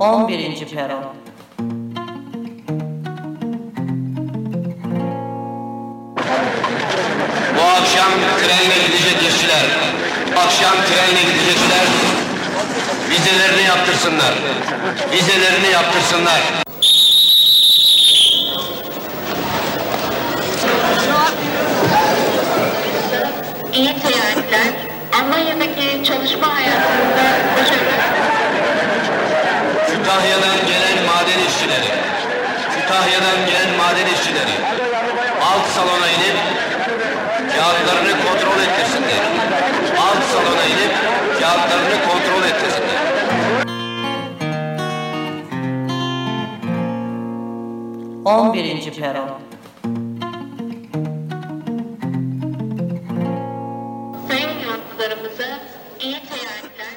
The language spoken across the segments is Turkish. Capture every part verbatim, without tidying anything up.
on birinci Peron. Bu akşam trenle gidecek işçiler, akşam trenle gidecekler, vizelerini yaptırsınlar, vizelerini yaptırsınlar. İyi seyahatler, Almanya'daki çalışma hayatında başarılı. Kütahya'dan gelen maden işçileri, Kütahya'dan gelen maden işçileri, alt salona inip kağıtlarını kontrol ettirsinler. Alt salona inip kağıtlarını kontrol ettirsinler. on birinci Peron. Sayın yolcularımıza iyi seyahatler.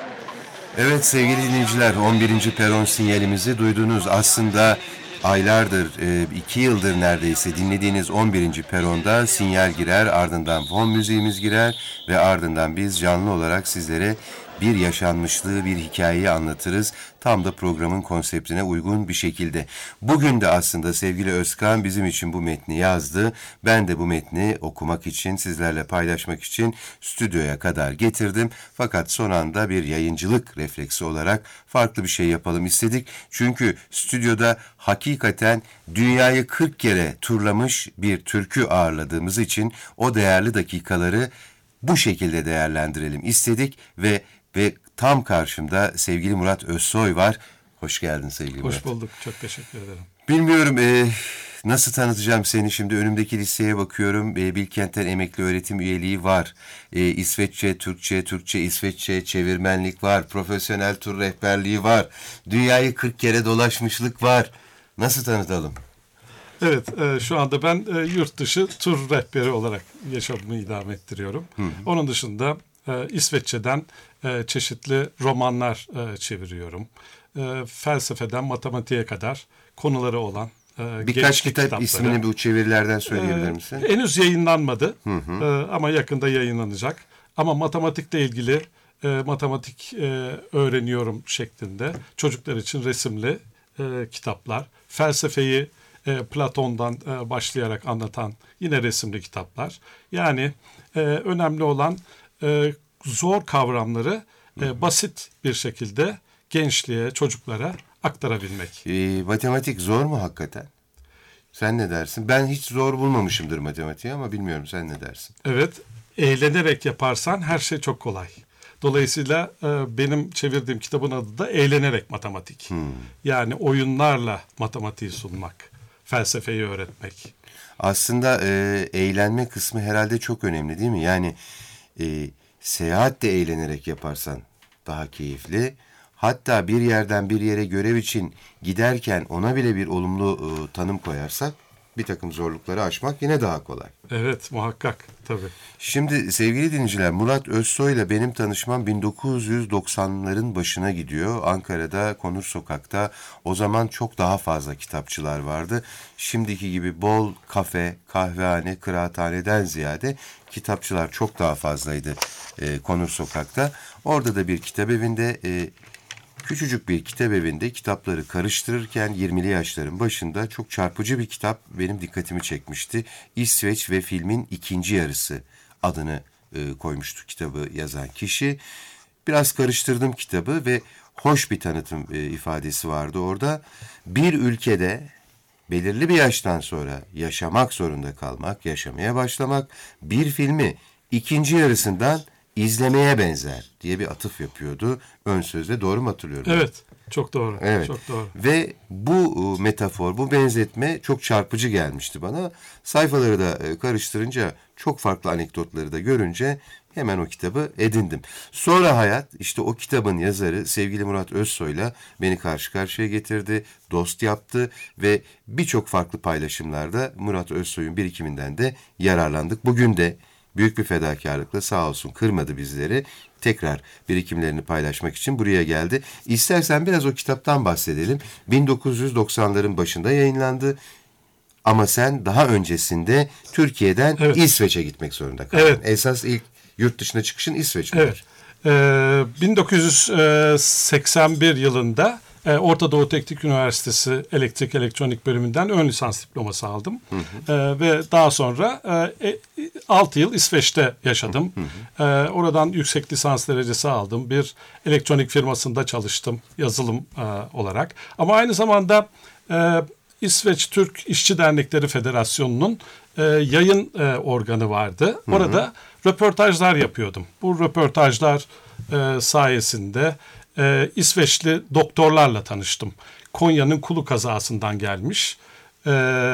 Evet sevgili dinleyiciler, on birinci Peron sinyalimizi duydunuz. Aslında aylardır, iki yıldır neredeyse dinlediğiniz on birinci Peron'da sinyal girer, ardından fon müziğimiz girer ve ardından biz canlı olarak sizlere bir yaşanmışlığı, bir hikayeyi anlatırız. Tam da programın konseptine uygun bir şekilde. Bugün de aslında sevgili Özkan bizim için bu metni yazdı. Ben de bu metni okumak için, sizlerle paylaşmak için stüdyoya kadar getirdim. Fakat son anda bir yayıncılık refleksi olarak farklı bir şey yapalım istedik. Çünkü stüdyoda hakikaten dünyayı kırk kere turlamış bir türkü ağırladığımız için o değerli dakikaları bu şekilde değerlendirelim istedik ve ve tam karşımda sevgili Murat Özsoy var. Hoş geldin sevgili Murat. Hoş bulduk. Çok teşekkür ederim. Bilmiyorum e, nasıl tanıtacağım seni şimdi. Önümdeki listeye bakıyorum. E, Bilkent'ten emekli öğretim üyeliği var. E, İsveççe, Türkçe, Türkçe, İsveççe çevirmenlik var. Profesyonel tur rehberliği var. Dünyayı kırk kere dolaşmışlık var. Nasıl tanıtalım? Evet, e, şu anda ben e, yurt dışı tur rehberi olarak yaşamımı idame ettiriyorum. Hı hı. Onun dışında e, İsveççe'den e, çeşitli romanlar e, çeviriyorum. E, felsefeden matematiğe kadar konuları olan e, birkaç kitap kitapları. ismini bu çevirilerden söyleyebilir misin? E, henüz yayınlanmadı hı hı. E, ama yakında yayınlanacak. Ama matematikle ilgili e, matematik e, öğreniyorum şeklinde çocuklar için resimli e, kitaplar, felsefeyi E, Platon'dan e, başlayarak anlatan yine resimli kitaplar. Yani e, önemli olan e, zor kavramları e, basit bir şekilde gençliğe, çocuklara aktarabilmek. E, matematik zor mu hakikaten? Sen ne dersin? Ben hiç zor bulmamışımdır matematiği ama bilmiyorum, sen ne dersin? Evet, eğlenerek yaparsan her şey çok kolay. Dolayısıyla e, benim çevirdiğim kitabın adı da Eğlenerek Matematik. Hmm. Yani oyunlarla matematiği sunmak. Felsefeyi öğretmek. Aslında e, eğlenme kısmı herhalde çok önemli değil mi? Yani e, seyahat de eğlenerek yaparsan daha keyifli. Hatta bir yerden bir yere görev için giderken ona bile bir olumlu e, tanım koyarsak bir takım zorlukları aşmak yine daha kolay. Evet, muhakkak tabii. Şimdi sevgili dinleyiciler, Murat Özsoy ile benim tanışmam bin dokuz yüz doksanların başına gidiyor. Ankara'da Konur Sokak'ta o zaman çok daha fazla kitapçılar vardı. Şimdiki gibi bol kafe, kahvehane, kıraathaneden ziyade kitapçılar çok daha fazlaydı e, Konur Sokak'ta. Orada da bir kitap evinde... E, Küçücük bir kitap evinde kitapları karıştırırken yirmili yaşların başında çok çarpıcı bir kitap benim dikkatimi çekmişti. İsveç ve filmin ikinci yarısı adını e, koymuştu kitabı yazan kişi. Biraz karıştırdım kitabı ve hoş bir tanıtım e, ifadesi vardı orada. Bir ülkede belirli bir yaştan sonra yaşamak zorunda kalmak, yaşamaya başlamak bir filmi ikinci yarısından izlemeye benzer diye bir atıf yapıyordu ön sözde. Doğru mu hatırlıyorum? Evet, çok doğru. Evet. Çok doğru. Ve bu metafor, bu benzetme çok çarpıcı gelmişti bana. Sayfaları da karıştırınca, çok farklı anekdotları da görünce hemen o kitabı edindim. Sonra hayat işte o kitabın yazarı sevgili Murat Özsoy'la beni karşı karşıya getirdi, dost yaptı ve birçok farklı paylaşımlarda Murat Özsoy'un birikiminden de yararlandık. Bugün de büyük bir fedakarlıkla sağ olsun kırmadı bizleri. Tekrar birikimlerini paylaşmak için buraya geldi. İstersen biraz o kitaptan bahsedelim. bin dokuz yüz doksanların başında yayınlandı. Ama sen daha öncesinde Türkiye'den evet. İsveç'e gitmek zorunda kaldın. Evet. Esas ilk yurt dışına çıkışın İsveç mi? Evet. Ee, bin dokuz yüz seksen bir yılında e, Orta Doğu Teknik Üniversitesi Elektrik Elektronik bölümünden ön lisans diploması aldım. Hı hı. E, ve daha sonra e, altı yıl İsveç'te yaşadım. Hı hı. E, oradan yüksek lisans derecesi aldım. Bir elektronik firmasında çalıştım yazılım e, olarak. Ama aynı zamanda e, İsveç Türk İşçi Dernekleri Federasyonu'nun e, yayın e, organı vardı. Orada hı hı. röportajlar yapıyordum. Bu röportajlar e, sayesinde e, İsveçli doktorlarla tanıştım. Konya'nın Kulu kazasından gelmiş e,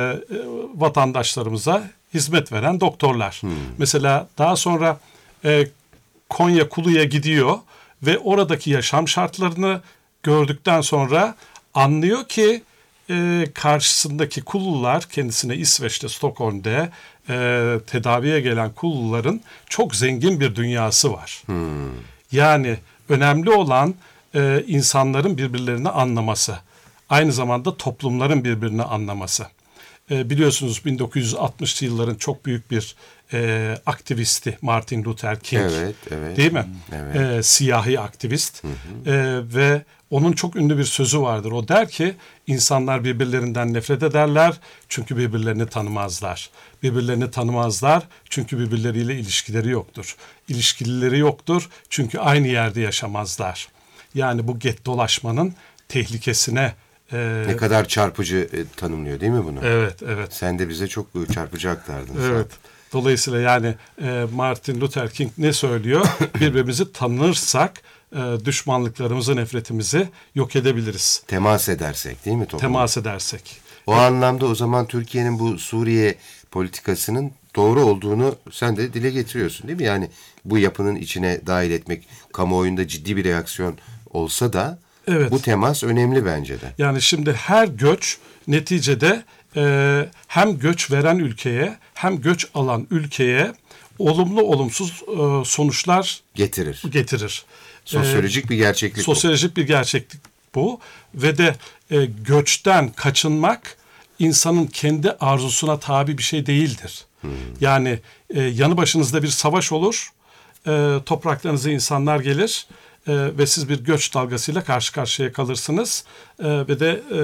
vatandaşlarımıza hizmet veren doktorlar. Hmm. Mesela daha sonra e, Konya Kulu'ya gidiyor ve oradaki yaşam şartlarını gördükten sonra anlıyor ki e, karşısındaki Kullular, kendisine İsveç'te, Stockholm'de e, tedaviye gelen Kulluların çok zengin bir dünyası var. Hmm. Yani önemli olan e, insanların birbirlerini anlaması. Aynı zamanda toplumların birbirini anlaması. E, biliyorsunuz bin dokuz yüz altmışlı yılların çok büyük bir e, aktivisti Martin Luther King. Evet, evet. Değil mi? Evet. E, siyahi aktivist. Hı hı. E, ve onun çok ünlü bir sözü vardır. O der ki insanlar birbirlerinden nefret ederler çünkü birbirlerini tanımazlar. Birbirlerini tanımazlar çünkü birbirleriyle ilişkileri yoktur. İlişkileri yoktur çünkü aynı yerde yaşamazlar. Yani bu gettolaşmanın tehlikesine e, ne kadar çarpıcı e, tanımlıyor değil mi bunu? Evet, evet. Sen de bize çok çarpıcı aktardın. Evet. Sen. Dolayısıyla yani e, Martin Luther King ne söylüyor? Birbirimizi tanırsak e, düşmanlıklarımızı, nefretimizi yok edebiliriz. Temas edersek değil mi toplum? Temas edersek. O evet. Anlamda o zaman Türkiye'nin bu Suriye politikasının doğru olduğunu sen de dile getiriyorsun değil mi? Yani bu yapının içine dahil etmek kamuoyunda ciddi bir reaksiyon olsa da evet. Bu temas önemli bence de. Yani şimdi her göç neticede e, hem göç veren ülkeye hem göç alan ülkeye olumlu olumsuz e, sonuçlar getirir. Getirir. Sosyolojik e, bir gerçeklik sosyolojik bu. bir gerçeklik bu ve de e, göçten kaçınmak insanın kendi arzusuna tabi bir şey değildir. Hmm. Yani e, yanı başınızda bir savaş olur, e, topraklarınıza insanlar gelir. Ee, ve siz bir göç dalgasıyla karşı karşıya kalırsınız ee, ve de e,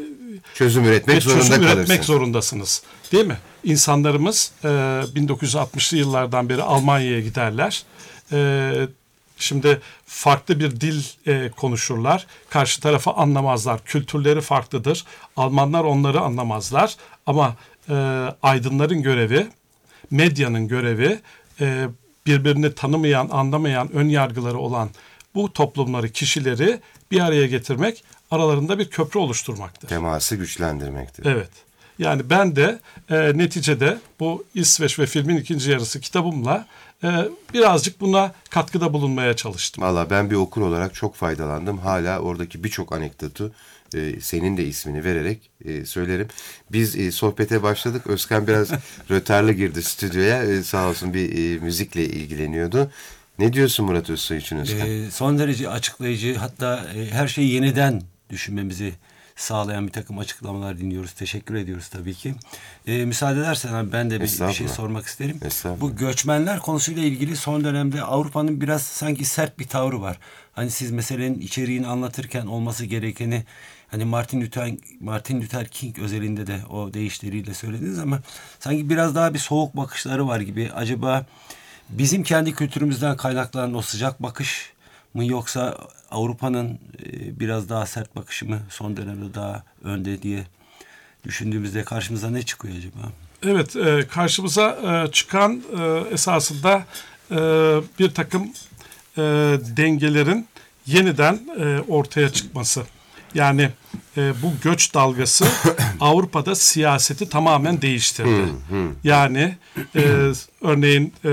çözüm üretmek ve zorunda çözüm kalırsınız. üretmek zorundasınız. Değil mi? İnsanlarımız e, bin dokuz yüz altmışlı yıllardan beri Almanya'ya giderler. E, şimdi farklı bir dil e, konuşurlar. Karşı tarafı anlamazlar. Kültürleri farklıdır. Almanlar onları anlamazlar. Ama e, aydınların görevi, medyanın görevi, e, birbirini tanımayan, anlamayan, ön yargıları olan bu toplumları, kişileri bir araya getirmek, aralarında bir köprü oluşturmaktır. Teması güçlendirmektir. Evet. Yani ben de e, neticede bu İsveç ve filmin ikinci yarısı kitabımla e, birazcık buna katkıda bulunmaya çalıştım. Valla ben bir okur olarak çok faydalandım. Hala oradaki birçok anekdotu e, senin de ismini vererek e, söylerim. Biz e, sohbete başladık. Özkan biraz rötarlı girdi stüdyoya. E, sağ olsun bir e, müzikle ilgileniyordu. Ne diyorsun Murat Özsoy için Özkan? E, son derece açıklayıcı, hatta e, her şeyi yeniden düşünmemizi sağlayan bir takım açıklamalar dinliyoruz. Teşekkür ediyoruz tabii ki. E, müsaade edersen abi ben de bir, bir şey sormak isterim. Bu göçmenler konusuyla ilgili son dönemde Avrupa'nın biraz sanki sert bir tavrı var. Hani siz meselenin içeriğini anlatırken olması gerekeni hani Martin Luther, Martin Luther King özelinde de o deyişleriyle söylediniz ama sanki biraz daha bir soğuk bakışları var gibi. Acaba bizim kendi kültürümüzden kaynaklanan o sıcak bakış mı, yoksa Avrupa'nın e, biraz daha sert bakışı mı son dönemde daha önde diye düşündüğümüzde karşımıza ne çıkıyor acaba? Evet, e, karşımıza e, çıkan e, esasında e, bir takım e, dengelerin yeniden e, ortaya çıkması. Yani e, bu göç dalgası Avrupa'da siyaseti tamamen değiştirdi. Yani e, örneğin e,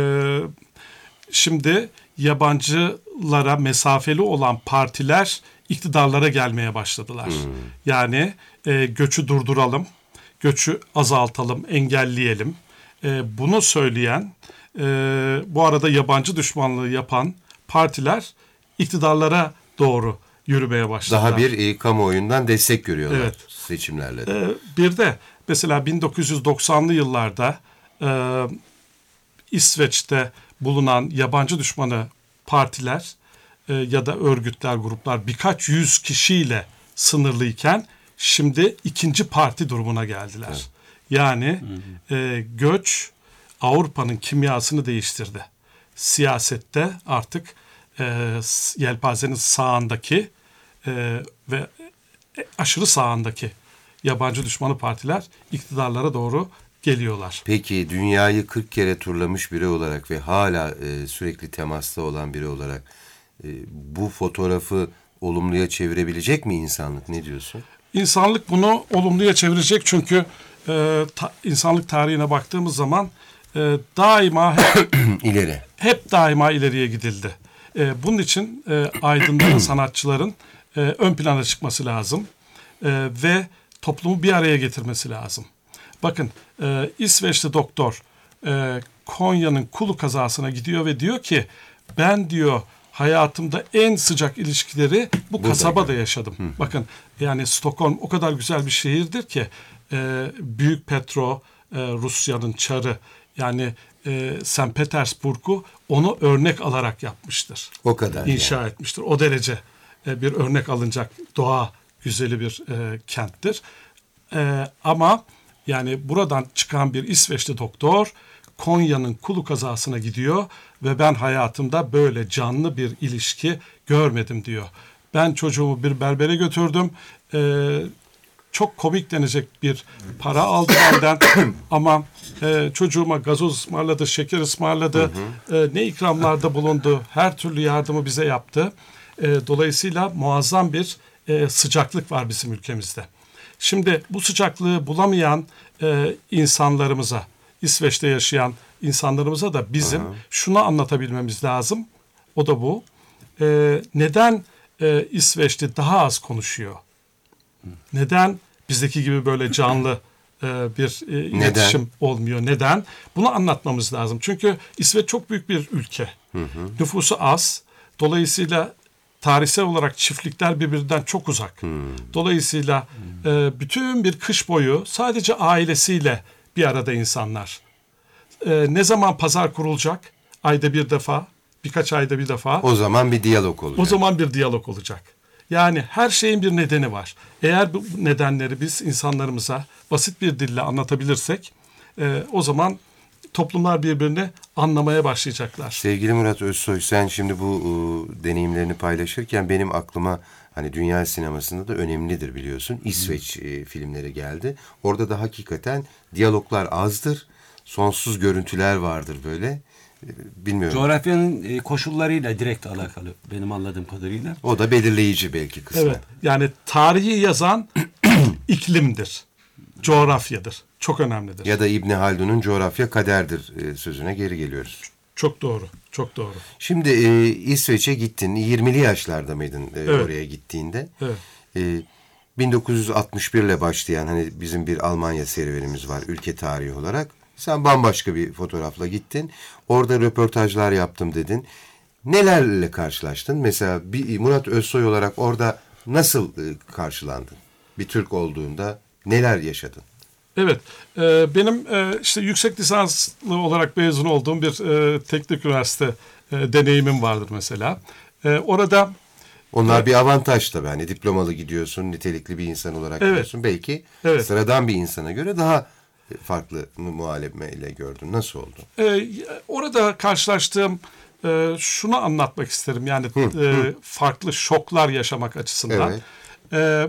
şimdi yabancılara mesafeli olan partiler iktidarlara gelmeye başladılar. Hmm. Yani e, göçü durduralım, göçü azaltalım, engelleyelim. E, bunu söyleyen, e, bu arada yabancı düşmanlığı yapan partiler iktidarlara doğru yürümeye başladılar. Daha bir e, kamuoyundan destek görüyorlar evet. seçimlerle de. E, bir de mesela bin dokuz yüz doksanlı yıllarda e, İsveç'te bulunan yabancı düşmanı partiler e, ya da örgütler, gruplar birkaç yüz kişiyle sınırlıyken şimdi ikinci parti durumuna geldiler. Evet. Yani e, göç Avrupa'nın kimyasını değiştirdi. Siyasette artık e, yelpazenin sağındaki e, ve aşırı sağındaki yabancı düşmanı partiler iktidarlara doğru geliyorlar. Peki dünyayı kırk kere turlamış biri olarak ve hala e, sürekli temasta olan biri olarak e, bu fotoğrafı olumluya çevirebilecek mi insanlık? Ne diyorsun? İnsanlık bunu olumluya çevirecek çünkü e, ta, insanlık tarihine baktığımız zaman e, daima hep, ileri. hep daima ileriye gidildi. E, bunun için e, aydınların, sanatçıların e, ön plana çıkması lazım e, ve toplumu bir araya getirmesi lazım. Bakın e, İsveçli doktor e, Konya'nın Kulu kazasına gidiyor ve diyor ki ben diyor hayatımda en sıcak ilişkileri bu Burada kasabada yani. yaşadım. Hı. Bakın yani Stockholm o kadar güzel bir şehirdir ki e, Büyük Petro e, Rusya'nın çarı yani e, Sankt Petersburg'u onu örnek alarak yapmıştır. O kadar. İnşa yani. etmiştir. O derece e, bir örnek alınacak doğa güzeli bir e, kenttir. E, ama yani buradan çıkan bir İsveçli doktor Konya'nın Kulu kazasına gidiyor ve ben hayatımda böyle canlı bir ilişki görmedim diyor. Ben çocuğumu bir berbere götürdüm. Ee, çok komik denecek bir para aldı benden ama e, çocuğuma gazoz ısmarladı, şeker ısmarladı, hı hı. E, ne ikramlarda bulundu, her türlü yardımı bize yaptı. E, dolayısıyla muazzam bir e, sıcaklık var bizim ülkemizde. Şimdi bu sıcaklığı bulamayan e, insanlarımıza, İsveç'te yaşayan insanlarımıza da bizim Aha. şunu anlatabilmemiz lazım. O da bu. E, neden e, İsveç'te daha az konuşuyor? Neden bizdeki gibi böyle canlı e, bir e, iletişim neden? olmuyor? Neden? Bunu anlatmamız lazım. Çünkü İsveç çok büyük bir ülke. Hı hı. Nüfusu az. Dolayısıyla tarihsel olarak çiftlikler birbirinden çok uzak. Hmm. Dolayısıyla hmm. e, bütün bir kış boyu sadece ailesiyle bir arada insanlar. E, ne zaman pazar kurulacak? Ayda bir defa, birkaç ayda bir defa. O zaman bir diyalog olacak. O zaman bir diyalog olacak. Yani her şeyin bir nedeni var. Eğer bu nedenleri biz insanlarımıza basit bir dille anlatabilirsek e, o zaman toplumlar birbirini anlamaya başlayacaklar. Sevgili Murat Özsoy, sen şimdi bu e, deneyimlerini paylaşırken benim aklıma hani dünya sinemasında da önemlidir biliyorsun. İsveç e, filmleri geldi. Orada da hakikaten diyaloglar azdır. Sonsuz görüntüler vardır böyle. E, bilmiyorum. Coğrafyanın e, koşullarıyla direkt alakalı benim anladığım kadarıyla. O da belirleyici belki kısmen. Evet. Yani tarihi yazan iklimdir. Coğrafyadır. Çok önemlidir. Ya da İbni Haldun'un coğrafya kaderdir e, sözüne geri geliyoruz. Çok doğru, çok doğru. Şimdi e, İsveç'e gittin. yirmili yaşlarda mıydın e, evet. oraya gittiğinde? Evet. E, bin dokuz yüz altmış bir ile başlayan hani bizim bir Almanya serüvenimiz var ülke tarihi olarak. Sen bambaşka bir fotoğrafla gittin. Orada röportajlar yaptım dedin. Nelerle karşılaştın? Mesela bir Murat Özsoy olarak orada nasıl e, karşılandın? Bir Türk olduğunda neler yaşadın? Evet, e, benim e, işte yüksek lisanslı olarak mezun olduğum bir e, teknik üniversite e, deneyimim vardır mesela. E, orada... Onlar e, bir avantaj tabii. Hani diplomalı gidiyorsun, nitelikli bir insan olarak evet, gidiyorsun. Belki evet. sıradan bir insana göre daha farklı muhalemeyle gördün. Nasıl oldu? E, orada karşılaştığım e, şunu anlatmak isterim. Yani hı, e, hı. farklı şoklar yaşamak açısından. Evet. E,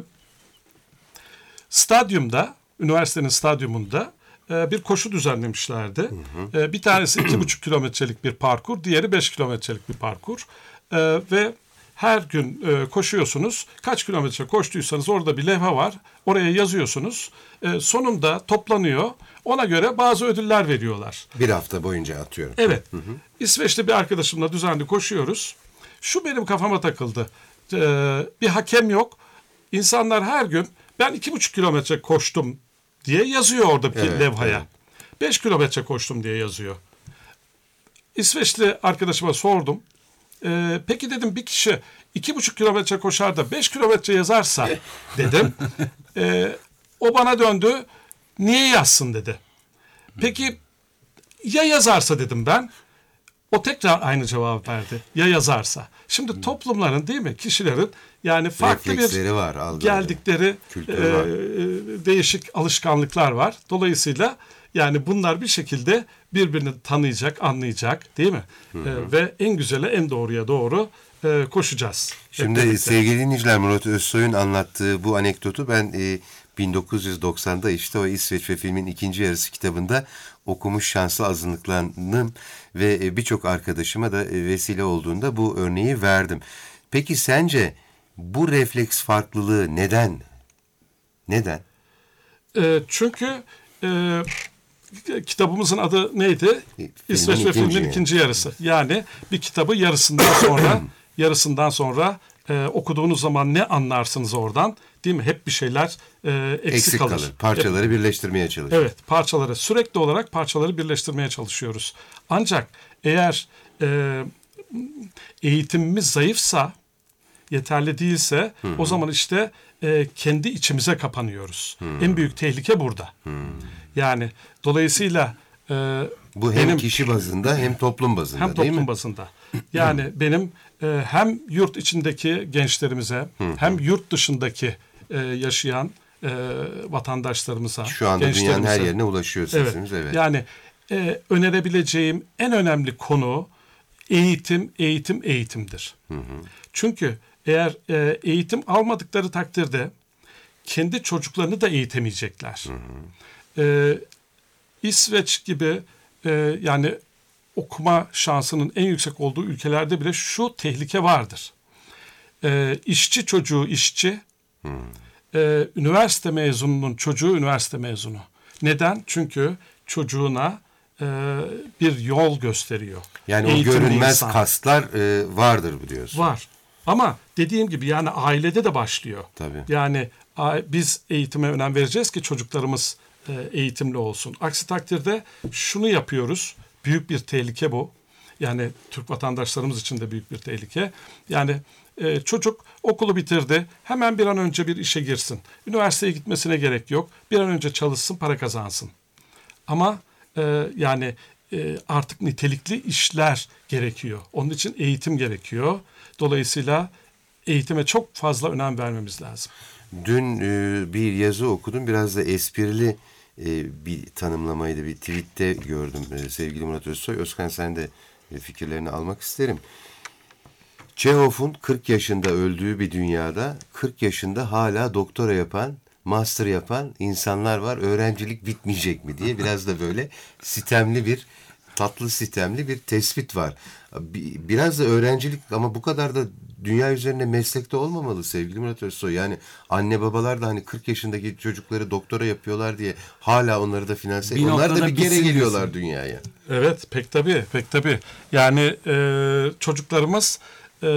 stadyumda, üniversitenin stadyumunda e, bir koşu düzenlemişlerdi. Hı hı. E, bir tanesi iki buçuk kilometrelik bir parkur, diğeri beş kilometrelik bir parkur. E, ve her gün e, koşuyorsunuz. Kaç kilometre koştuysanız orada bir levha var. Oraya yazıyorsunuz. E, sonunda toplanıyor. Ona göre bazı ödüller veriyorlar. Bir hafta boyunca atıyorum. Evet. Hı hı. İsveç'te bir arkadaşımla düzenli koşuyoruz. Şu benim kafama takıldı. E, bir hakem yok. İnsanlar her gün ben iki buçuk kilometre koştum diye yazıyor oradaki evet, levhaya. Evet. Beş kilometre koştum diye yazıyor. İsveçli arkadaşıma sordum. Ee, peki dedim bir kişi iki buçuk kilometre koşar da beş kilometre yazarsa dedim. E, o bana döndü. Niye yazsın dedi. Peki ya yazarsa dedim ben. O tekrar aynı cevabı verdi. Ya yazarsa. Şimdi hmm. toplumların değil mi? Kişilerin yani farklı bir var, geldikleri e, var. değişik alışkanlıklar var. Dolayısıyla yani bunlar bir şekilde birbirini tanıyacak, anlayacak değil mi? Hı hı. E, ve en güzele, en doğruya doğru e, koşacağız. Şimdi Hep sevgili dinleyiciler, Murat Özsoy'un anlattığı bu anekdotu ben e, bin dokuz yüz doksanda işte o İsveç ve Filmin ikinci yarısı kitabında okumuş şanslı azınlıklandım ve e, birçok arkadaşıma da e, vesile olduğunda bu örneği verdim. Peki sence bu refleks farklılığı neden? Neden? E, çünkü e, kitabımızın adı neydi? Filmin İsveç ve Filmin yani. ikinci yarısı. Yani bir kitabı yarısından sonra yarısından sonra e, okuduğunuz zaman ne anlarsınız oradan? Değil mi? Hep bir şeyler e, eksik, eksik kalır. kalır. Parçaları Hep, birleştirmeye çalışıyoruz. Evet, parçaları sürekli olarak parçaları birleştirmeye çalışıyoruz. Ancak eğer e, eğitimimiz zayıfsa, yeterli değilse, hı hı. o zaman işte e, kendi içimize kapanıyoruz. Hı. En büyük tehlike burada. Hı. Yani dolayısıyla e, bu hem benim, kişi bazında hem toplum bazında hem değil mi? Hem toplum bazında. Yani benim e, hem yurt içindeki gençlerimize hı hı. hem yurt dışındaki e, yaşayan e, vatandaşlarımıza, şu anda dünyanın her yerine ulaşıyor sesimiz. Evet. evet. Yani e, önerebileceğim en önemli konu eğitim, eğitim, eğitimdir. Hı hı. Çünkü eğer e, eğitim almadıkları takdirde kendi çocuklarını da eğitemeyecekler. Hı hı. E, İsveç gibi e, yani okuma şansının en yüksek olduğu ülkelerde bile şu tehlike vardır. E, işçi çocuğu işçi, hmm. e, üniversite mezununun çocuğu üniversite mezunu. Neden? Çünkü çocuğuna e, bir yol gösteriyor. Yani eğitimli o görünmez insan. Kaslar e, vardır biliyorsun. Var. Ama dediğim gibi yani ailede de başlıyor. Tabii. Yani a, biz eğitime önem vereceğiz ki çocuklarımız e, eğitimli olsun. Aksi takdirde şunu yapıyoruz. Büyük bir tehlike bu. Yani Türk vatandaşlarımız için de büyük bir tehlike. Yani e, çocuk okulu bitirdi. Hemen bir an önce bir işe girsin. Üniversiteye gitmesine gerek yok. Bir an önce çalışsın, para kazansın. Ama e, yani e, artık nitelikli işler gerekiyor. Onun için eğitim gerekiyor. Dolayısıyla eğitime çok fazla önem vermemiz lazım. Dün e, bir yazı okudum. Biraz da esprili e, bir tanımlamaydı. Bir tweette gördüm e, sevgili Murat Özsoy. Özkan, sen de e, fikirlerini almak isterim. Çehov'un kırk yaşında öldüğü bir dünyada kırk yaşında hala doktora yapan, master yapan insanlar var. Öğrencilik bitmeyecek mi diye biraz da böyle sitemli bir, tatlı sitemli bir tespit var. Biraz da öğrencilik ama bu kadar da dünya üzerinde meslekte olmamalı sevgili Murat Özsoy. Yani anne babalar da hani kırk yaşındaki çocukları doktora yapıyorlar diye hala onları da finanse ediyor. Onlar da bir kere geliyorlar dünyaya. Evet, pek tabii, pek tabii. Yani e, çocuklarımız e,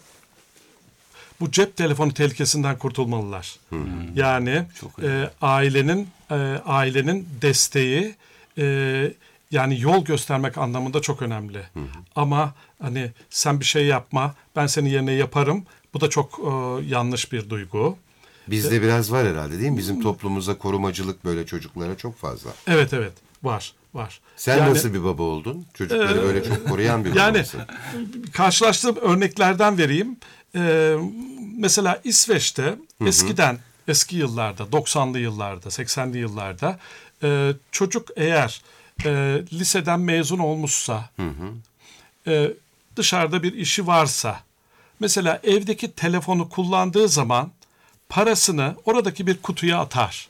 bu cep telefonu tehlikesinden kurtulmalılar. Hmm. Yani e, ailenin e, ailenin desteği e, yani yol göstermek anlamında çok önemli. Hı hı. Ama hani sen bir şey yapma, ben senin yerine yaparım. Bu da çok e, yanlış bir duygu. Bizde ee, biraz var herhalde değil mi? Bizim toplumumuzda korumacılık böyle çocuklara çok fazla. Evet evet var var. Sen yani, nasıl bir baba oldun? Çocukları e, böyle çok koruyan bir baba yani, mısın? Karşılaştığım örneklerden vereyim. Ee, mesela İsveç'te hı hı. eskiden eski yıllarda doksanlı yıllarda seksenli yıllarda e, çocuk eğer E, liseden mezun olmuşsa, hı hı. E, dışarıda bir işi varsa, mesela evdeki telefonu kullandığı zaman parasını oradaki bir kutuya atar.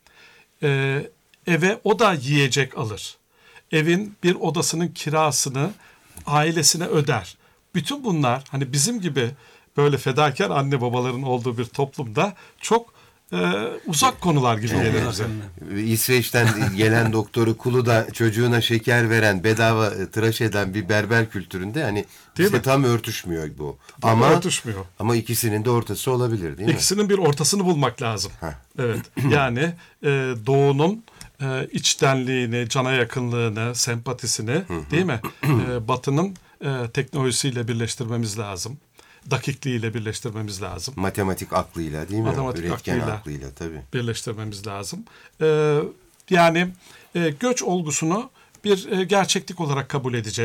E, eve o da yiyecek alır. Evin bir odasının kirasını ailesine öder. Bütün bunlar hani bizim gibi böyle fedakar anne babaların olduğu bir toplumda çok Ee, uzak konular gibi gelir bize. İsveç'ten gelen doktoru kulu da çocuğuna şeker veren, bedava tıraş eden bir berber kültüründe hani işte tam örtüşmüyor bu. Tam ama örtüşmüyor. Ama ikisinin de ortası olabilir değil mi? İkisinin bir ortasını bulmak lazım. Heh. Evet. Yani e, doğunun e, içtenliğini, cana yakınlığını, sempatisini değil mi? E, batının e, teknolojisiyle birleştirmemiz lazım. Dakikliğiyle birleştirmemiz lazım. Matematik aklıyla değil mi? Matematik Üretken aklıyla, aklıyla tabii. Birleştirmemiz lazım. Ee, yani e, göç olgusunu bir e, gerçeklik olarak kabul edeceğiz.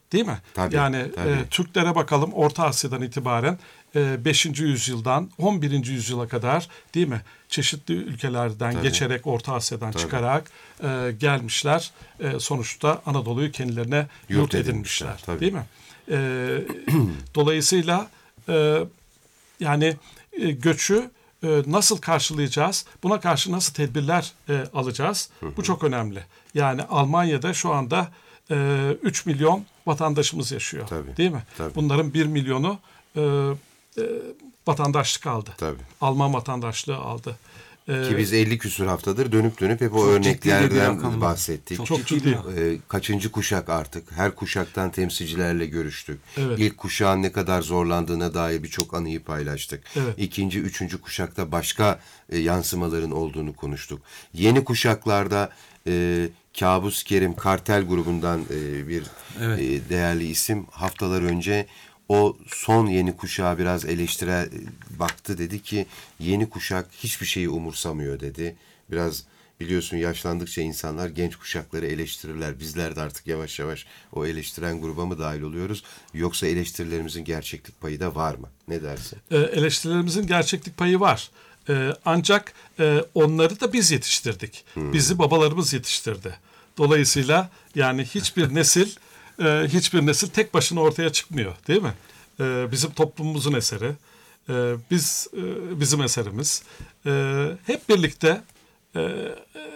Değil mi? Tabii, yani tabii. E, Türklere bakalım Orta Asya'dan itibaren e, beşinci yüzyıldan on birinci yüzyıla kadar değil mi? Çeşitli ülkelerden tabii. geçerek Orta Asya'dan tabii. çıkarak e, gelmişler. E, sonuçta Anadolu'yu kendilerine yurt, yurt edinmişler. edinmişler değil mi? E, dolayısıyla e, yani e, göçü e, nasıl karşılayacağız? Buna karşı nasıl tedbirler e, alacağız? Hı hı. Bu çok önemli. Yani Almanya'da şu anda e, üç milyon vatandaşımız yaşıyor. Tabii, değil mi? Tabii. Bunların bir milyonu e, e, vatandaşlık aldı. Tabii. Alman vatandaşlığı aldı. Ki biz elli küsur haftadır dönüp dönüp hep o çok örneklerden bahsettik. Çok, çok ciddi. Ee, kaçıncı kuşak artık? Her kuşaktan temsilcilerle görüştük. Evet. İlk kuşağın ne kadar zorlandığına dair birçok anıyı paylaştık. Evet. İkinci, üçüncü kuşakta başka e, yansımaların olduğunu konuştuk. Yeni kuşaklarda e, Kabus Kerim Kartel grubundan e, bir evet. e, değerli isim haftalar önce o son yeni kuşağa biraz eleştire baktı, dedi ki yeni kuşak hiçbir şeyi umursamıyor dedi. Biraz biliyorsun yaşlandıkça insanlar genç kuşakları eleştirirler. Bizler de artık yavaş yavaş o eleştiren gruba mı dahil oluyoruz? Yoksa eleştirilerimizin gerçeklik payı da var mı? Ne dersin? E, eleştirilerimizin gerçeklik payı var. E, ancak e, onları da biz yetiştirdik. Hmm. Bizi babalarımız yetiştirdi. Dolayısıyla yani hiçbir nesil e, hiçbir nesil tek başına ortaya çıkmıyor, değil mi? E, bizim toplumumuzun eseri, e, biz e, bizim eserimiz. E, hep birlikte e, e,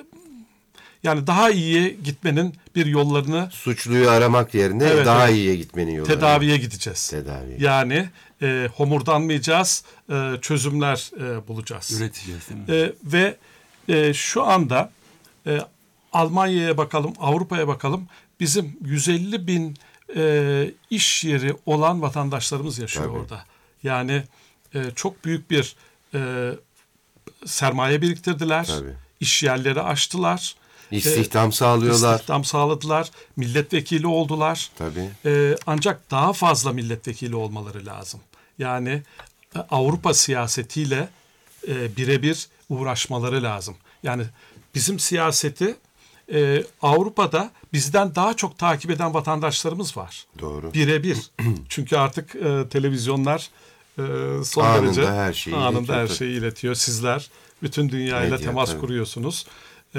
yani daha iyiye gitmenin bir yollarını, suçluyu aramak yerine evet, daha evet. iyiye gitmenin yollarını, tedaviye gideceğiz. Tedaviye. Yani e, homurdanmayacağız, e, çözümler e, bulacağız. Üreteceğiz, değil mi? E, ve e, şu anda e, Almanya'ya bakalım, Avrupa'ya bakalım. Bizim yüz elli bin e, iş yeri olan vatandaşlarımız yaşıyor Tabii. orada. Yani e, çok büyük bir e, sermaye biriktirdiler. Tabii. İş yerleri açtılar. İstihdam e, sağlıyorlar. İstihdam sağladılar. Milletvekili oldular. Tabii. E, ancak daha fazla milletvekili olmaları lazım. Yani e, Avrupa siyasetiyle e, birebir uğraşmaları lazım. Yani bizim siyaseti Ee, Avrupa'da bizden daha çok takip eden vatandaşlarımız var. Doğru. Birebir. Çünkü artık e, televizyonlar e, son anında derece her şeyi anında iletiyor. her şeyi iletiyor. Sizler bütün dünyayla Medya, temas tabii. kuruyorsunuz. E,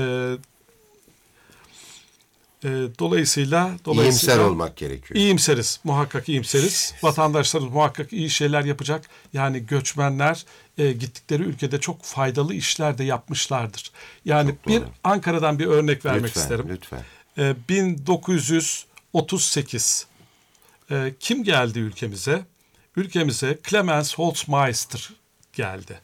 e, dolayısıyla, dolayısıyla iyimser olmak gerekiyor. İyimseriz. Muhakkak iyimseriz. Vatandaşlarımız muhakkak iyi şeyler yapacak. Yani göçmenler e, gittikleri ülkede çok faydalı işler de yapmışlardır. Yani çok bir doğru. Ankara'dan bir örnek vermek lütfen, isterim. Lütfen. E, bin dokuz yüz otuz sekiz e, kim geldi ülkemize? Ülkemize Clemens Holzmeister geldi.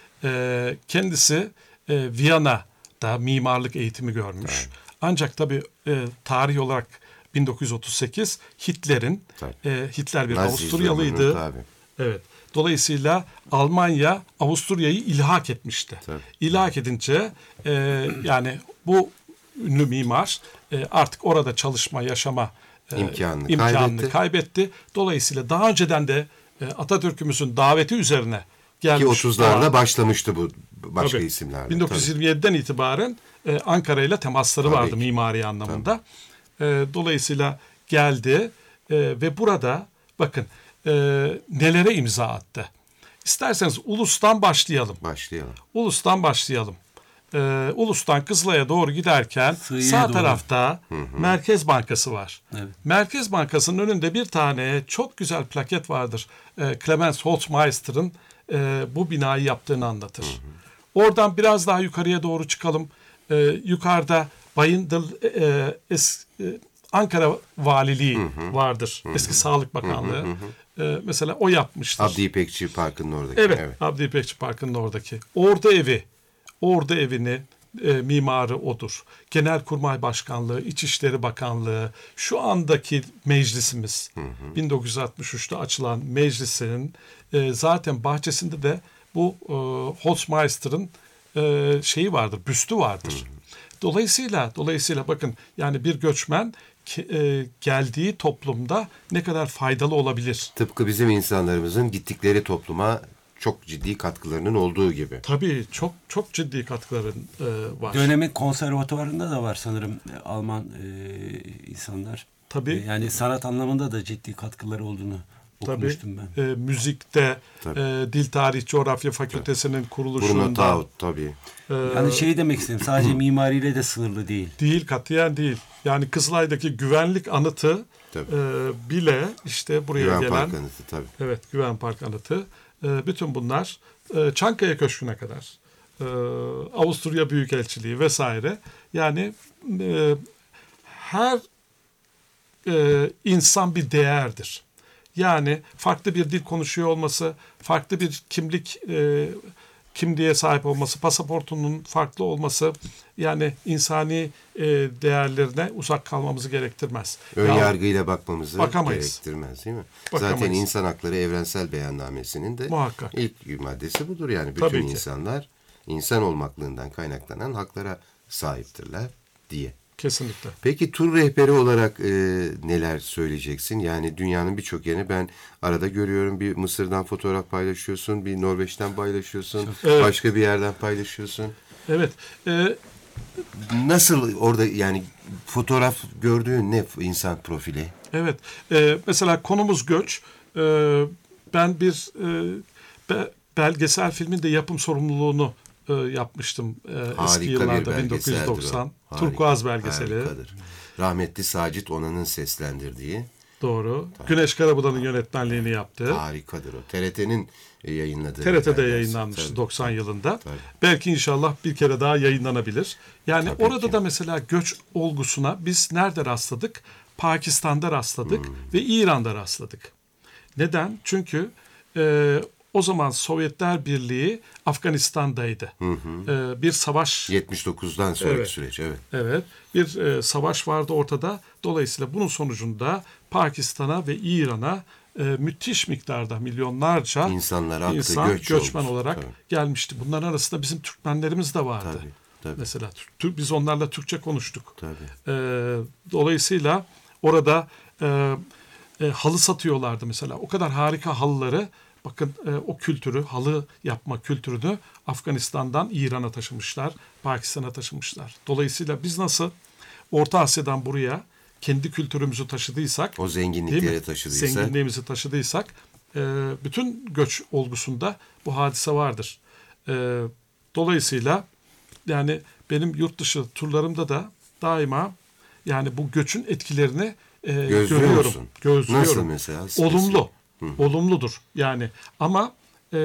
E, kendisi e, Viyana'da mimarlık eğitimi görmüş. Evet. Ancak tabii e, tarih olarak bin dokuz yüz otuz sekiz Hitler'in e, Hitler bir Nazi Avusturyalıydı. Evet. Dolayısıyla Almanya Avusturya'yı ilhak etmişti. Tabii. İlhak edince e, yani bu ünlü mimar e, artık orada çalışma, yaşama e, imkanını, imkanını kaybetti. kaybetti. Dolayısıyla daha önceden de e, Atatürk'ümüzün daveti üzerine gelmiş. Ki otuzlarda başlamıştı bu başka tabii, isimlerle. bin dokuz yüz yirmi yediden tabii. itibaren e, Ankara ile temasları tabii vardı ki. mimari anlamında. E, dolayısıyla geldi e, ve burada bakın e, nelere imza attı. İsterseniz Ulus'tan başlayalım. Başlayalım. Ulus'tan başlayalım. E, Ulus'tan Kızılay'a doğru giderken Sığıya sağ doğru. tarafta hı hı. Merkez Bankası var. Evet. Merkez Bankası'nın önünde bir tane çok güzel plaket vardır. E, Clemens Holzmeister'ın e, bu binayı yaptığını anlatır. Hı hı. Oradan biraz daha yukarıya doğru çıkalım. E, yukarıda Bayındır e, es, e, Ankara Valiliği hı hı. vardır. Hı hı. Eski Sağlık Bakanlığı. Hı hı hı. E, mesela o yapmıştır. Abdi İpekçi Parkı'nın oradaki. Evet, evet. Abdi İpekçi Parkı'nın oradaki. Orada evi, orada evini e, mimarı odur. Genelkurmay Başkanlığı, İçişleri Bakanlığı, şu andaki meclisimiz, hı hı. bin dokuz yüz altmış üçte açılan meclisin e, zaten bahçesinde de bu e, Holzmeister'ın e, şeyi vardır, büstü vardır. Hı hı. Dolayısıyla, dolayısıyla bakın yani bir göçmen e, geldiği toplumda ne kadar faydalı olabilir? Tıpkı bizim insanlarımızın gittikleri topluma çok ciddi katkılarının olduğu gibi. Tabii çok çok ciddi katkıların e, var. Dönemin konservatuvarında da var sanırım Alman e, insanlar. Tabii. Yani sanat anlamında da ciddi katkıları olduğunu okumuştum tabii, ben. E, müzikte, e, Dil Tarih Coğrafya Fakültesinin tabii. kuruluşunda. Bruno Taut tabii. E, yani şey demek istedim, sadece mimariyle de sınırlı değil. Değil, katiyen değil. Yani Kızılay'daki güvenlik anıtı e, bile işte buraya Güven gelen. Park anıtı tabii. Evet, Güven Park anıtı. E, bütün bunlar e, Çankaya Köşkü'ne kadar. E, Avusturya Büyükelçiliği vesaire. Yani e, her e, insan bir değerdir. Yani farklı bir dil konuşuyor olması, farklı bir kimlik e, kimliğe sahip olması, pasaportunun farklı olması, yani insani e, değerlerine uzak kalmamızı gerektirmez. Ön yargıyla bakmamızı bakamayız. gerektirmez değil mi? Bakamayız. Zaten İnsan Hakları Evrensel Beyannamesi'nin de muhakkak ilk maddesi budur. Yani bütün Tabii ki. insanlar insan olmaklığından kaynaklanan haklara sahiptirler diye. Kesinlikle. Peki tur rehberi olarak e, neler söyleyeceksin? Yani dünyanın birçok yerini ben arada görüyorum. Bir Mısır'dan fotoğraf paylaşıyorsun, bir Norveç'ten paylaşıyorsun, Evet. başka bir yerden paylaşıyorsun. Evet. E, Nasıl orada yani fotoğraf gördüğün ne insan profili? evet. E, mesela konumuz göç. E, ben bir e, be, belgesel filmin de yapım sorumluluğunu e, yapmıştım e, eski yıllarda bin dokuz yüz doksan. Turkuaz belgeseli. Harikadır. Rahmetli Sacit Onan'ın seslendirdiği. Doğru. Tabii. Güneş Karabudan'ın yönetmenliğini yaptı. Harikadır o. T R T'nin yayınladığı. T R T'de yayınlanmıştı tabii. doksan yılında. Tabii. Belki inşallah bir kere daha yayınlanabilir. Yani tabii orada ki. Da mesela göç olgusuna biz nerede rastladık? Pakistan'da rastladık hmm. ve İran'da rastladık. Neden? Çünkü e, o zaman Sovyetler Birliği Afganistan'daydı. Hı hı. Ee, bir savaş... yetmiş dokuzdan sonraki evet. süreç, evet. Evet, bir e, savaş vardı ortada. Dolayısıyla bunun sonucunda Pakistan'a ve İran'a e, müthiş miktarda milyonlarca İnsanlar aktı, insan göç göçmen olmuş. olarak tabii. gelmişti. Bunların arasında bizim Türkmenlerimiz de vardı. Tabii, tabii. Mesela Türk, biz onlarla Türkçe konuştuk. Tabii. Ee, dolayısıyla orada e, e, halı satıyorlardı mesela. O kadar harika halıları... Bakın e, o kültürü, halı yapma kültürünü Afganistan'dan İran'a taşımışlar, Pakistan'a taşımışlar. Dolayısıyla biz nasıl Orta Asya'dan buraya kendi kültürümüzü taşıdıysak, o zenginlikleri taşıdıysak, zenginliğimizi taşıdıysak, e, bütün göç olgusunda bu hadise vardır. E, dolayısıyla yani benim yurt dışı turlarımda da daima yani bu göçün etkilerini e, görüyorum, musun? gözlüyorum. Nasıl mesela? Olumlu. Hı. Olumludur yani ama e,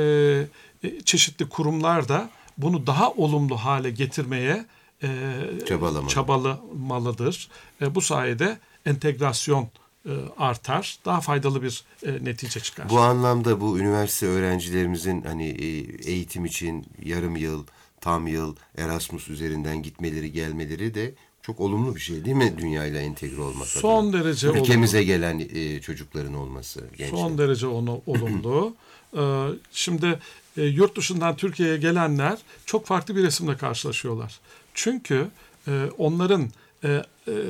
çeşitli kurumlar da bunu daha olumlu hale getirmeye e, Çabalamalı. çabalamalıdır. E, bu sayede entegrasyon e, artar, daha faydalı bir e, netice çıkar. Bu anlamda bu üniversite öğrencilerimizin hani eğitim için yarım yıl, tam yıl Erasmus üzerinden gitmeleri, gelmeleri de çok olumlu bir şey değil mi dünyayla entegre olmak Son adına? derece Ülkemize olumlu. gelen e, çocukların olması. Gençler. Son derece onu olumlu. ee, şimdi e, yurt dışından Türkiye'ye gelenler çok farklı bir resimle karşılaşıyorlar. Çünkü e, onların e, e,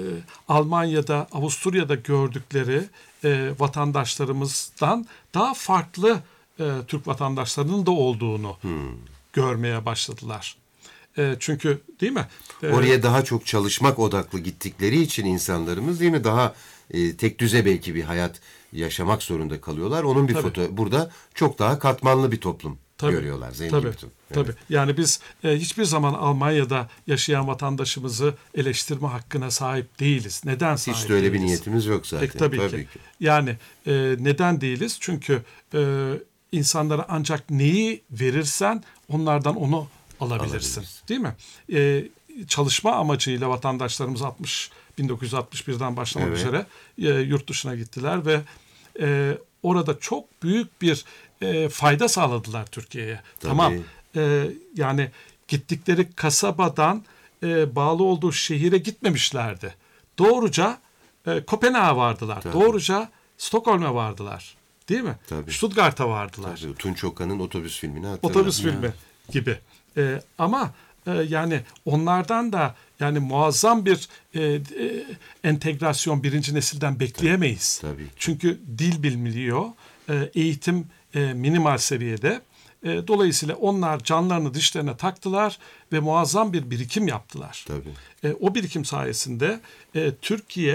Almanya'da, Avusturya'da gördükleri e, vatandaşlarımızdan daha farklı e, Türk vatandaşlarının da olduğunu hmm. görmeye başladılar. E, çünkü değil mi? E, Oraya daha çok çalışmak odaklı gittikleri için insanlarımız değil mi? Daha e, tek düze belki bir hayat yaşamak zorunda kalıyorlar. Onun bir tabii. foto burada çok daha katmanlı bir toplum tabii, görüyorlar. Zengin tabii, bir toplum. Tabii. Evet. Yani biz e, hiçbir zaman Almanya'da yaşayan vatandaşımızı eleştirme hakkına sahip değiliz. Neden sahip değiliz? Hiç de öyle değiliz? Bir niyetimiz yok zaten. Peki, tabii, tabii ki. ki. Yani e, neden değiliz? Çünkü e, insanlara ancak neyi verirsen onlardan onu alabilirsin. Alabiliriz. Değil mi? Ee, çalışma amacıyla vatandaşlarımız altmış bin dokuz yüz altmış birden başlamak evet. üzere e, yurt dışına gittiler ve e, orada çok büyük bir e, fayda sağladılar Türkiye'ye. Tabii. Tamam. E, yani gittikleri kasabadan e, bağlı olduğu şehire gitmemişlerdi. Doğruca e, Kopenhag'a vardılar. Tabii. Doğruca Stockholm'a vardılar. Değil mi? Tabii. Stuttgart'a vardılar. Tabii. Tunç Okan'ın otobüs filmini hatırladım. Otobüs filmi gibi. Ee, ama e, yani onlardan da yani muazzam bir e, e, entegrasyon birinci nesilden bekleyemeyiz. Tabii, tabii. Çünkü dil bilmiyor, e, eğitim e, minimal seviyede. E, dolayısıyla onlar canlarını dişlerine taktılar ve muazzam bir birikim yaptılar. Tabii. E, o birikim sayesinde e, Türkiye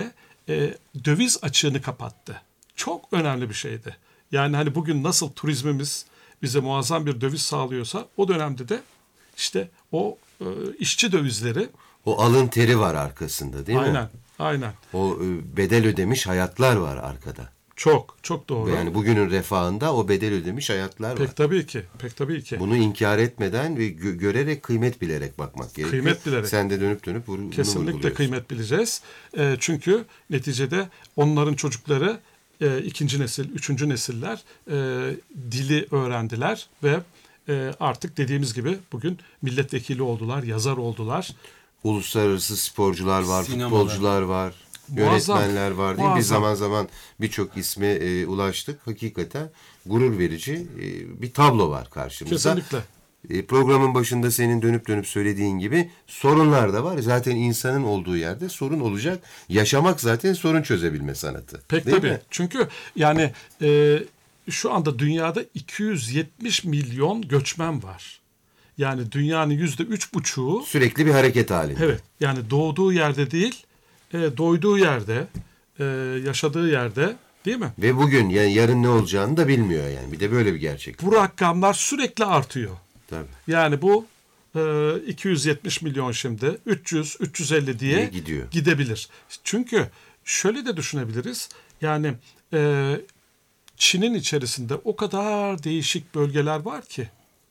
e, döviz açığını kapattı. Çok önemli bir şeydi. Yani hani bugün nasıl turizmimiz bize muazzam bir döviz sağlıyorsa o dönemde de işte o e, işçi dövizleri. O alın teri var arkasında değil aynen, mi? Aynen, aynen. O e, bedel ödemiş hayatlar var arkada. Çok, çok doğru. Yani bugünün refahında o bedel ödemiş hayatlar pek var. tabii ki, pek tabii ki. Bunu inkar etmeden ve gö- görerek, kıymet bilerek bakmak gerekiyor. Kıymet bilerek. Sen de dönüp dönüp bunu Kesinlikle kıymet bileceğiz. E, çünkü neticede onların çocukları e, ikinci nesil, üçüncü nesiller e, dili öğrendiler ve e, artık dediğimiz gibi bugün milletvekili oldular, yazar oldular. Uluslararası sporcular var, Sinemalar. futbolcular var, Muazzam, yönetmenler var değil mi? Biz muazzam. zaman zaman birçok isme e, ulaştık. Hakikaten gurur verici e, bir tablo var karşımızda. Kesinlikle. E, programın başında senin dönüp dönüp söylediğin gibi sorunlar da var. Zaten insanın olduğu yerde sorun olacak. Yaşamak zaten sorun çözebilme sanatı. Pek değil tabii. mi? Çünkü yani e, şu anda dünyada iki yüz yetmiş milyon göçmen var. Yani dünyanın yüzde üç buçuğu Sürekli bir hareket halinde. evet yani doğduğu yerde değil e, doyduğu yerde e, yaşadığı yerde değil mi? Ve bugün yani yarın ne olacağını da bilmiyor yani. Bir de böyle bir gerçek. Bu rakamlar sürekli artıyor. Tabii. Yani bu e, iki yüz yetmiş milyon şimdi üç yüz üç yüz elli diye Diye gidiyor. gidebilir. Çünkü şöyle de düşünebiliriz. Yani e, Çin'in içerisinde o kadar değişik bölgeler var ki.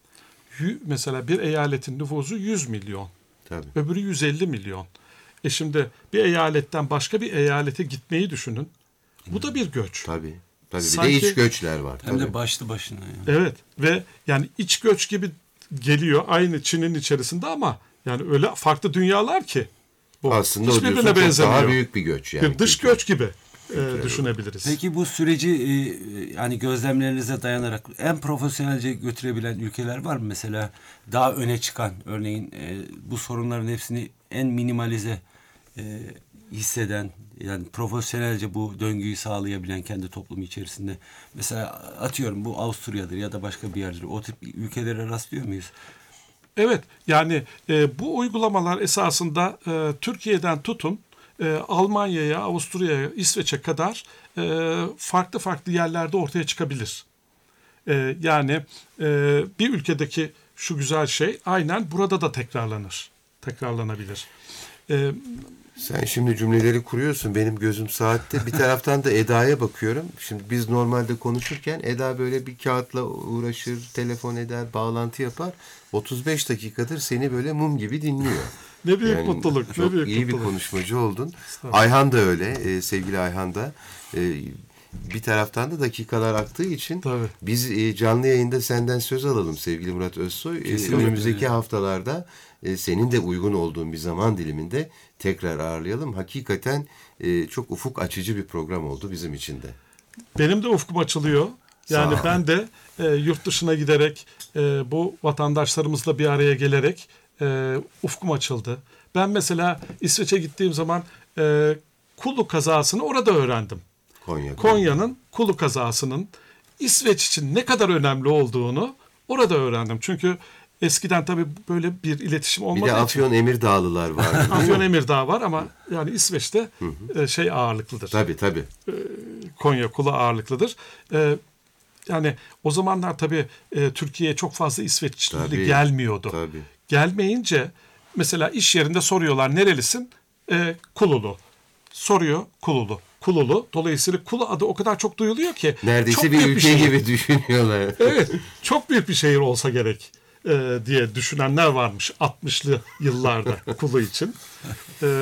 Yü- Mesela bir eyaletin nüfusu yüz milyon. Tabii. Öbürü yüz elli milyon. E şimdi bir eyaletten başka bir eyalete gitmeyi düşünün. Bu da bir göç. Tabii. Tabii. Bir Sanki- de iç göçler var. Hem Tabii. de başlı başına. Yani. Evet ve yani iç göç gibi geliyor aynı Çin'in içerisinde ama yani öyle farklı dünyalar ki. Bu Aslında o hiçbirbirine diyorsun çok benzemiyor. daha büyük bir göç yani. Bir dış Kültür. göç gibi e, düşünebiliriz. Peki bu süreci e, yani gözlemlerinize dayanarak en profesyonelce götürebilen ülkeler var mı? Mesela daha öne çıkan örneğin e, bu sorunların hepsini en minimalize e, hisseden yani profesyonelce bu döngüyü sağlayabilen kendi toplumu içerisinde. Mesela atıyorum bu Avusturya'dır ya da başka bir yerdir. O tip ülkelere rastlıyor muyuz? Evet yani e, bu uygulamalar esasında e, Türkiye'den tutun e, Almanya'ya, Avusturya'ya, İsveç'e kadar e, farklı farklı yerlerde ortaya çıkabilir. E, yani e, bir ülkedeki şu güzel şey aynen burada da tekrarlanır. Tekrarlanabilir. E, Sen şimdi cümleleri kuruyorsun. Benim gözüm saatte. Bir taraftan da Eda'ya bakıyorum. Şimdi biz normalde konuşurken Eda böyle bir kağıtla uğraşır, telefon eder, bağlantı yapar. otuz beş dakikadır seni böyle mum gibi dinliyor. Ne büyük Yani mutluluk. Çok ne büyük iyi mutluluk. bir konuşmacı oldun. Ayhan da öyle. E, sevgili Ayhan da. E, bir taraftan da dakikalar aktığı için Tabii. biz e, canlı yayında senden söz alalım sevgili Murat Özsoy. E, önümüzdeki haftalarda e, senin de uygun olduğun bir zaman diliminde tekrar ağırlayalım. Hakikaten e, çok ufuk açıcı bir program oldu bizim için de. Benim de ufkum açılıyor. Yani Sağ ol. ben de e, yurt dışına giderek e, bu vatandaşlarımızla bir araya gelerek e, ufkum açıldı. Ben mesela İsveç'e gittiğim zaman e, Kulu kazasını orada öğrendim. Konya. Konya'nın Kulu kazasının İsveç için ne kadar önemli olduğunu orada öğrendim. Çünkü eskiden tabii böyle bir iletişim Bir olmadığı de için. Afyon Emirdağlılar var. Afyon Emirdağ var ama yani İsveç'te e, şey ağırlıklıdır. Tabii tabii. Konya Kulu ağırlıklıdır. Ee, yani o zamanlar tabii e, Türkiye'ye çok fazla İsveçli Tabii, gelmiyordu. tabii. Gelmeyince mesela iş yerinde soruyorlar nerelisin? Ee, Kululu. Soruyor Kululu. Kululu. Dolayısıyla Kulu adı o kadar çok duyuluyor ki. Neredeyse çok bir büyük ülke şehir. gibi düşünüyorlar. Evet. Çok büyük bir şehir olsa gerek e, diye düşünenler varmış altmışlı yıllarda Kulu için. Ee,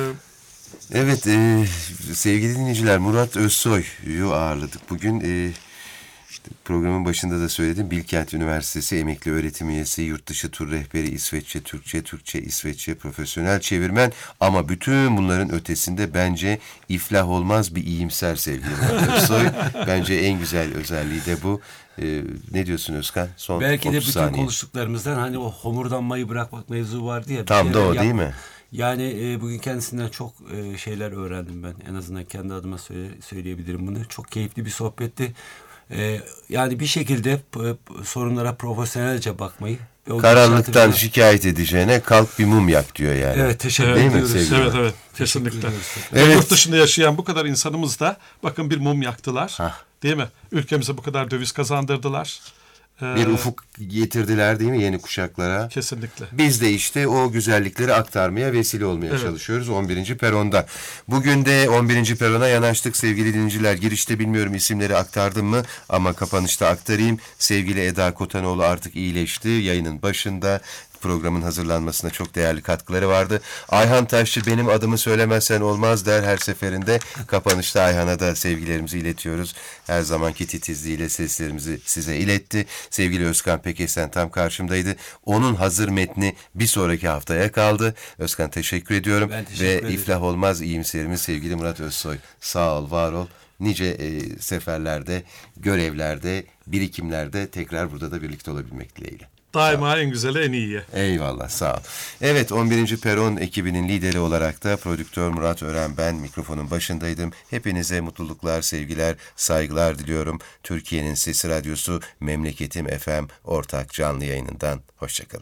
Evet e, sevgili dinleyiciler Murat Özsoy'u ağırladık. Bugün e, işte programın başında da söyledim. Bilkent Üniversitesi emekli öğretim üyesi, yurt dışı tur rehberi, İsveççe, Türkçe, Türkçe, İsveççe, profesyonel çevirmen. Ama bütün bunların ötesinde bence iflah olmaz bir iyimser sevgili Murat Özsoy. Bence en güzel özelliği de bu. E, ne diyorsun Özkan? Son Belki de bütün saniye. konuştuklarımızdan hani o homurdanmayı bırakmak mevzu vardı ya. Tam da o yap- değil mi? Yani e, bugün kendisinden çok e, şeyler öğrendim ben. En azından kendi adıma söyle, söyleyebilirim bunu. Çok keyifli bir sohbetti. E, yani bir şekilde p- p- sorunlara profesyonelce bakmayı, Karanlıktan şikayet edeceğine kalk bir mum yak diyor yani. Evet, teşekkür evet, ediyoruz. Evet, evet, evet, kesinlikle. Evet. Yurt dışında yaşayan bu kadar insanımız da bakın bir mum yaktılar. Hah. Değil mi? Ülkemize bu kadar döviz kazandırdılar. Ee, Bir ufuk getirdiler değil mi yeni kuşaklara? Kesinlikle. Biz de işte o güzellikleri aktarmaya vesile olmaya Evet. çalışıyoruz on birinci peronda. Bugün de on birinci perona yanaştık sevgili dinleyiciler. Girişte bilmiyorum isimleri aktardım mı ama kapanışta aktarayım. Sevgili Eda Kotanoğlu artık iyileşti. Yayının başında programın hazırlanmasına çok değerli katkıları vardı. Ayhan Taşçı benim adımı söylemezsen olmaz der her seferinde. Kapanışta Ayhan'a da sevgilerimizi iletiyoruz. Her zamanki titizliğiyle seslerimizi size iletti. Sevgili Özkan Pekesen tam karşımdaydı. Onun hazır metni bir sonraki haftaya kaldı. Özkan teşekkür ediyorum. Ben teşekkür Ve ederim. iflah olmaz iyimserimiz sevgili Murat Özsoy. Sağ ol, var ol. Nice e, seferlerde, görevlerde, birikimlerde tekrar burada da birlikte olabilmek dileğiyle. Daima en güzeli en iyiye. Eyvallah, sağ ol. Evet, on birinci Peron ekibinin lideri olarak da prodüktör Murat Ören, ben mikrofonun başındaydım. Hepinize mutluluklar, sevgiler, saygılar diliyorum. Türkiye'nin Sesi Radyosu Memleketim F M ortak canlı yayınından. Hoşçakalın.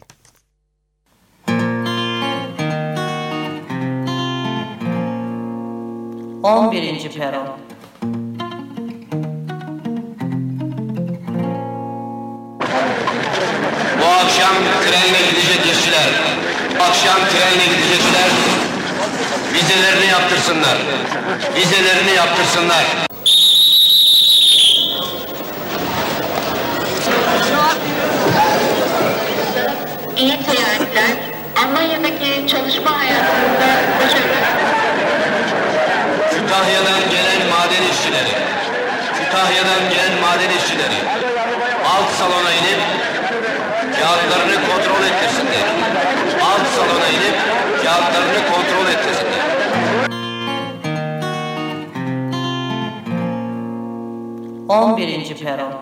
on birinci peron. Bu akşam trenle gidecek işçiler, bu akşam trenle gidecekler, vizelerini yaptırsınlar, vizelerini yaptırsınlar. İyi seyahatler. Almanya'daki çalışma hayatında başarılı. Kütahya'dan gelen maden işçileri, Kütahya'dan gelen maden işçileri, alt salona inip kağıtlarını kontrol ettirsinler. Alt salona inip kağıtlarını kontrol ettirsinler. on birinci peron.